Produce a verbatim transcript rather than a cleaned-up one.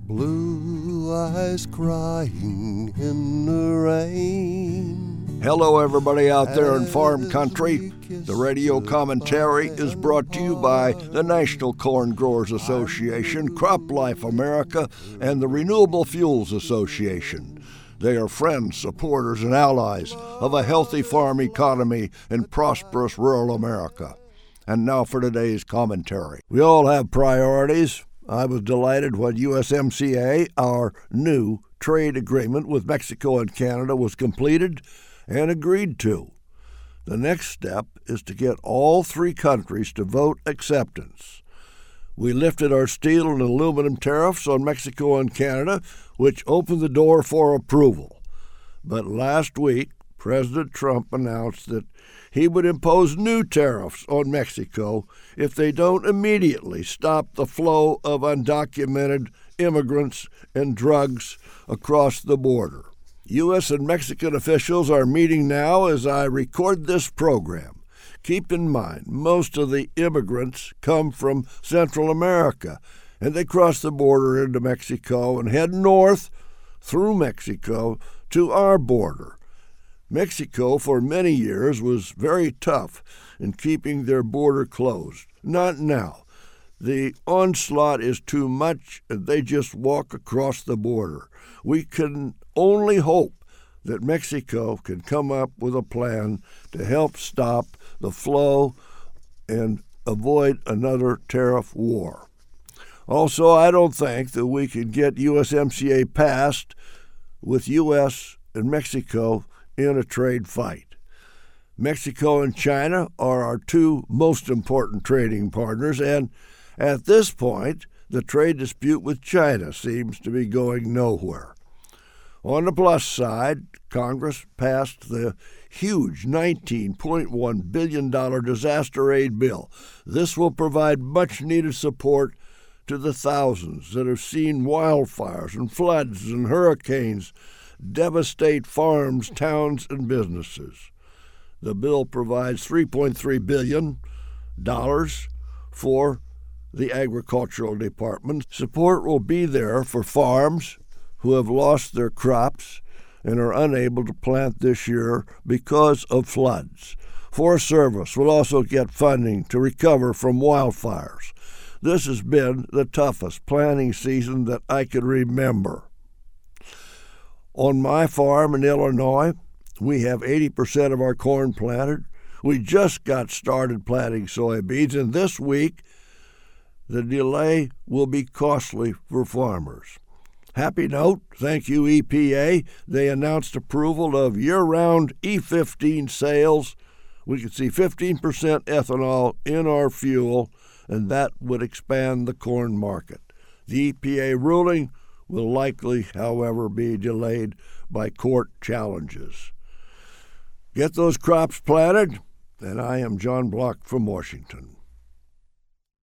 Blue eyes crying in the rain. Hello, everybody out there in farm country. The radio commentary is brought to you by the National Corn Growers Association, CropLife America, and the Renewable Fuels Association. They are friends, supporters, and allies of a healthy farm economy in prosperous rural America. And now for today's commentary. We all have priorities. I was delighted when U S M C A, our new trade agreement with Mexico and Canada, was completed and agreed to. The next step is to get all three countries to vote acceptance. We lifted our steel and aluminum tariffs on Mexico and Canada, which opened the door for approval. But last week, President Trump announced that he would impose new tariffs on Mexico if they don't immediately stop the flow of undocumented immigrants and drugs across the border. U S and Mexican officials are meeting now as I record this program. Keep in mind, most of the immigrants come from Central America, and they cross the border into Mexico and head north through Mexico to our border. Mexico, for many years, was very tough in keeping their border closed. Not now. The onslaught is too much, and they just walk across the border. We can only hope that Mexico can come up with a plan to help stop the flow and avoid another tariff war. Also, I don't think that we can get U S M C A passed with U S and Mexico in a trade fight. Mexico and China are our two most important trading partners, and at this point, the trade dispute with China seems to be going nowhere. On the plus side, Congress passed the huge nineteen point one billion dollars disaster aid bill. This will provide much-needed support to the thousands that have seen wildfires and floods and hurricanes devastate farms, towns, and businesses. The bill provides three point three billion dollars for the Agricultural Department. Support will be there for farms who have lost their crops and are unable to plant this year because of floods. Forest Service will also get funding to recover from wildfires. This has been the toughest planting season that I can remember. On my farm in Illinois, we have eighty percent of our corn planted. We just got started planting soybeans, and this week, the delay will be costly for farmers. Happy note, thank you, E P A. They announced approval of year-round E fifteen sales. We can see fifteen percent ethanol in our fuel, and that would expand the corn market. The E P A ruling will likely, however, be delayed by court challenges. Get those crops planted, and I am John Block from Washington.